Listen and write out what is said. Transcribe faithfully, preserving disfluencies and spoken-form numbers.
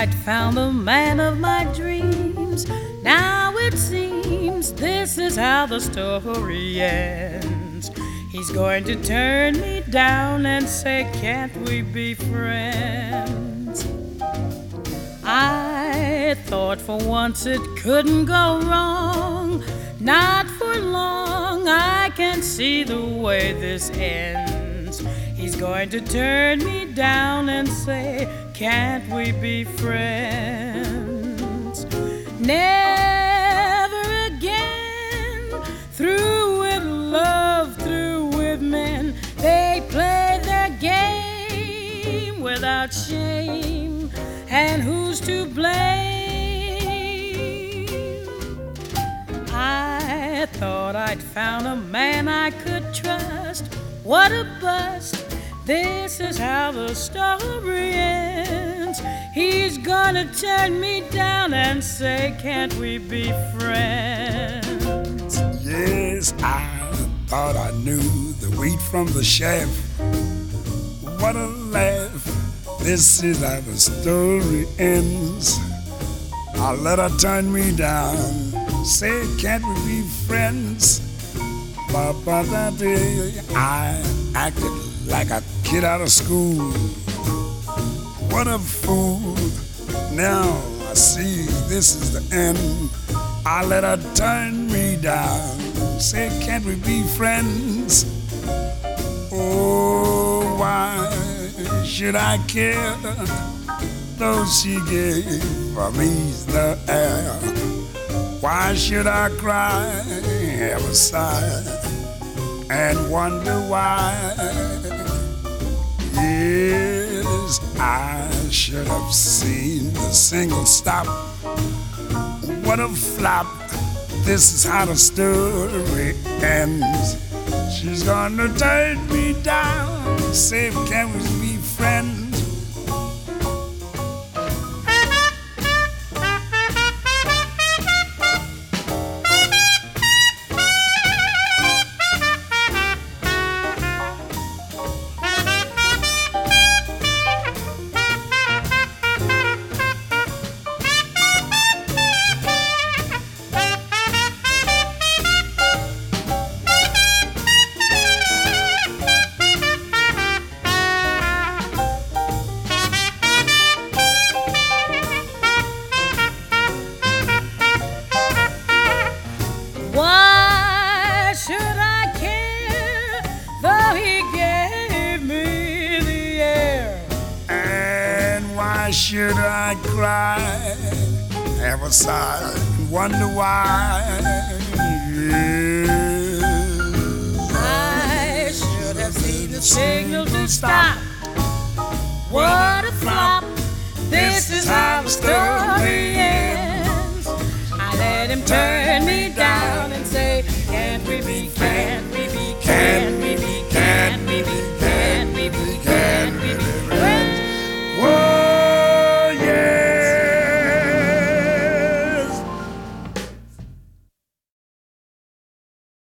I'd found the man of my dreams. Now it seems this is how the story ends. He's going to turn me down and say, can't we be friends? I thought for once it couldn't go wrong. Not for long, I can see the way this ends. He's going to turn me down and say, can't we be friends? Never again, through with love, through with men. They play their game without shame, and who's to blame? I thought I'd found a man I could trust. What a bust. This is how the story ends. He's gonna turn me down and say, can't we be friends? Yes, I thought I knew the wheat from the chaff. What a laugh. This is how the story ends. I let her turn me down, say, can't we be friends? Ba-ba da day, I acted like a kid out of school. What a fool. Now I see this is the end. I let her turn me down, say, can't we be friends? Oh, why should I care? Though she gave me the air. Why should I cry, ever sigh, and wonder why? Yes, I should have seen the single stop. What a flop. This is how the story ends. She's gonna turn me down, say, can we be friends? Why should I care, though he gave me the air? And why should I cry, ever sigh, and wonder why? Yes. I should have seen the signal to stop.